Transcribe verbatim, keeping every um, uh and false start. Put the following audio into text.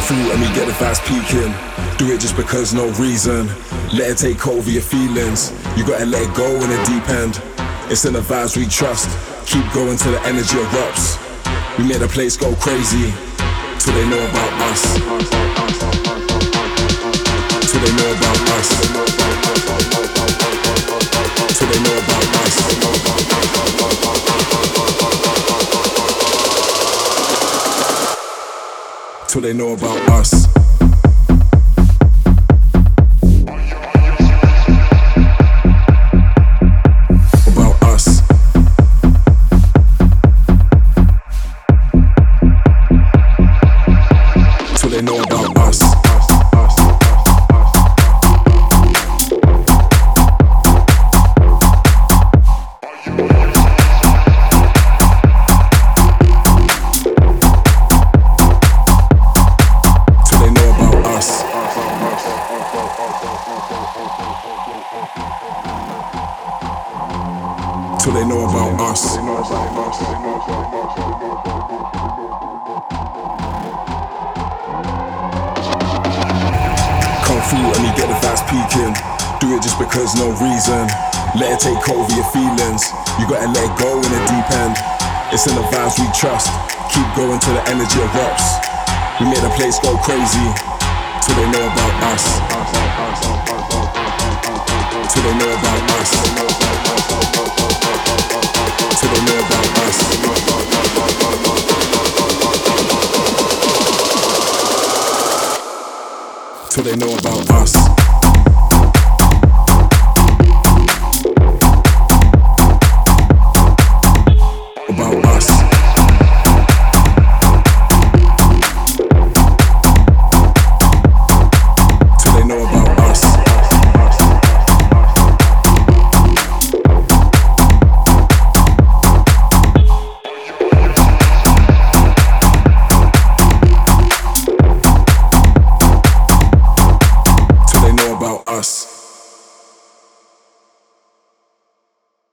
through and we get the vibes peaking. Do it just because no reason. Let it take over your feelings. You gotta let it go in the deep end. It's in the vibes we trust. Keep going till the energy erupts. We made the place go crazy till they know about us. Till they know about us. Till they know about us. Till they know about us. About us. Till they know about us. Till they know about us. Come through and you get the vibes peaking. Do it just because no reason. Let it take over your feelings. You gotta let it go in the deep end. It's in the vibes we trust. Keep going till the energy erupts. We made the place go crazy till they know about us. Till they know about us. Till they know about us. Till they know about us.